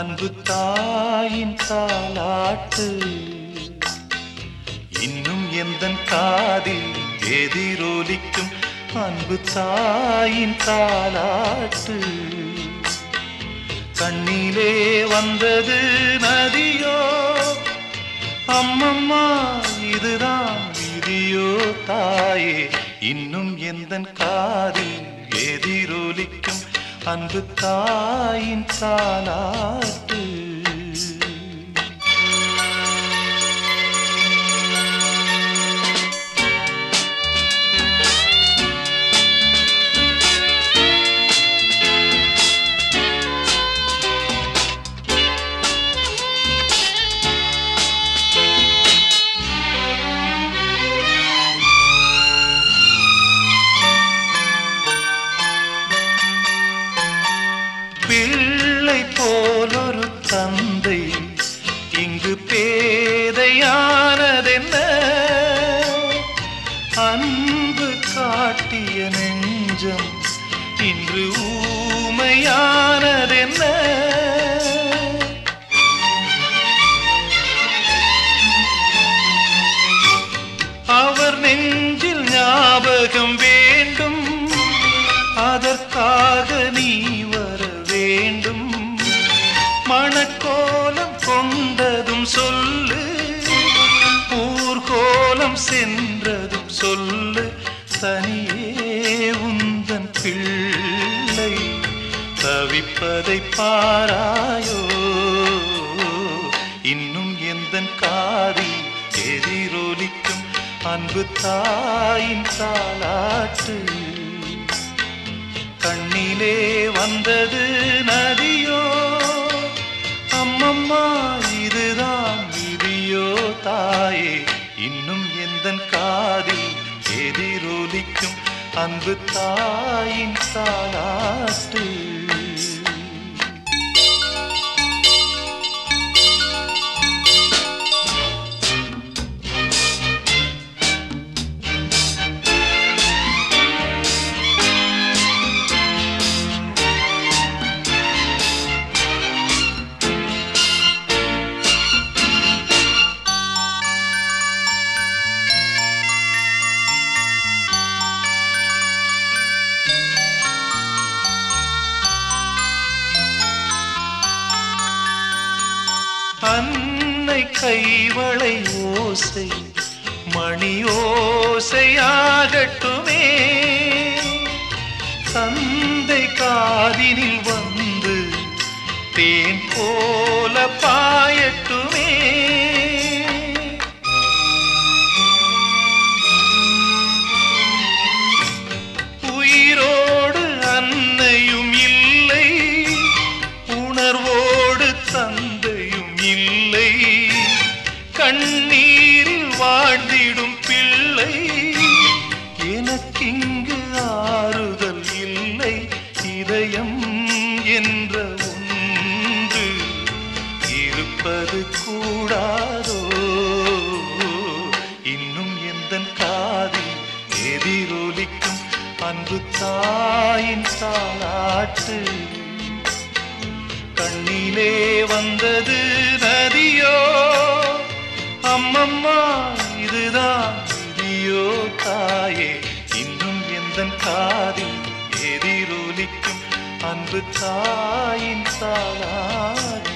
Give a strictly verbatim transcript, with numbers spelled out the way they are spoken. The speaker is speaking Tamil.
அன்பு தாயின் தாலாட்டு இன்னும் எந்தன் காதில் எதிரொலிக்கும். அன்பு தாயின் தாலாட்டு கண்ணிலே வந்தது நதியோ, அம்மம்மா இதுதான் விதியோ தாயே. இன்னும் எந்தன் காதில் எதிரொலிக்கும் அன்பு தாயின் தாலாட்டு. பிள்ளை போலொரு தந்தை இங்கு பேதையானதென்ன, அன்பு காட்டிய நெஞ்சம் இன்று ஊமையானதென்ன. அவர் நெஞ்சில் ஞாபகம் வேண்டும், அதற்காக நீ வேண்டும். மணக்கோலம் கொண்டதும் சொல்லு, ஊர்கோலம் சென்றதும் சொல்லு. தனியே உந்தன் பிள்ளை தவிப்பதை பாராயோ. இன்னும் எந்தன் காதில் எதிரொலிக்கும் அன்பு தாயின் தாலாட்டு. கண்ணிலே வந்தது நதியோ, அம்மம்மா இதுதான் விதியோ தாயே. இன்னும் எந்தன் காதில் எதிரொலிக்கும் அன்பு தாயின் தாலாட்டு. அன்னை கைவளை ஓசை மணி ஓசையாகட்டுமே, தந்தை காதினில் வந்து தேன் போல பாயட்டுமே. உயிரோடு அன்னையும் இல்லை, உணர்வோடு தந்தையும் இல்லை. கண்ணீரில் வாழ்ந்திடும் பிள்ளை எனக்கிங்கு ஆறுதல் இல்லை. இதயம் என்ற ஒன்று இருப்பது கூடாதோ. இன்னும் எந்தன் காதில் எதிரொலிக்கும் அன்பு தாயின் தாலாட்டு. கண்ணிலே வந்தது நதியோ, அம்மம்மா இதுதான் விதியோ தாயே. இன்னும் எந்தன் காதில் எதிரொலிக்கும் அன்பு தாயின் தாலாட்டு.